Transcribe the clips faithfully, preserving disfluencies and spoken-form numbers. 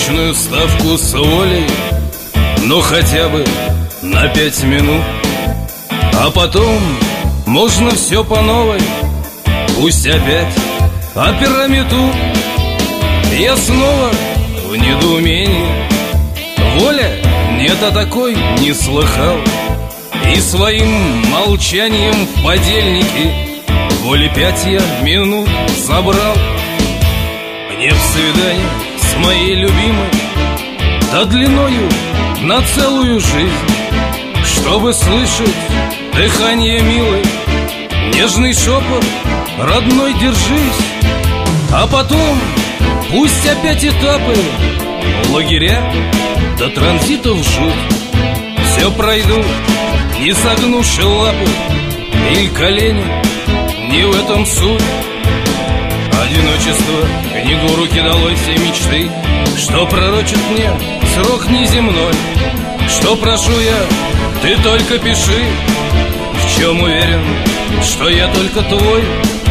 очную ставку с волей, ну хотя бы на пять минут. А потом можно все по новой, пусть опять опера метут. Я снова в недоумении. Воля? Нет, о такой не слыхал. И своим молчанием в подельнике воли пять я минут забрал. Мне в свидание с моей любимой, да длиною на целую жизнь, чтобы слышать дыхание милой, нежный шепот, родной, держись. А потом пусть опять этапы, лагеря до транзитов жуть. Все пройду, не согнувши лапы или колени, не в этом суть. Одиночество книгу руки далось и мечты, что пророчит мне срок неземной. Что прошу я, ты только пиши, в чем уверен, что я только твой.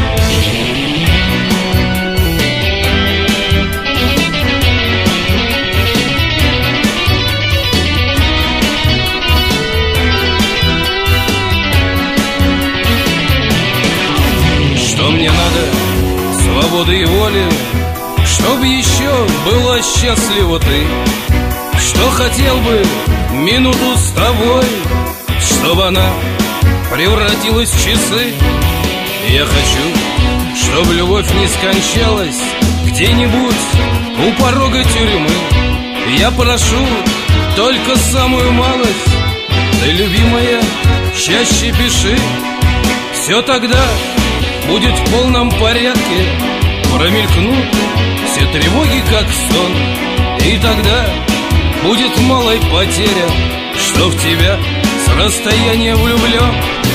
Что мне надо? Свободы и воли, чтоб еще была счастлива ты. Что хотел бы минуту с тобой, чтобы она превратилась в часы. Я хочу, чтобы любовь не скончалась где-нибудь у порога тюрьмы. Я прошу только самую малость, ты, любимая, чаще пиши. Все тогда будет в полном порядке, промелькнут все тревоги, как сон. И тогда будет малой потеря, что в тебя с расстояния влюблен.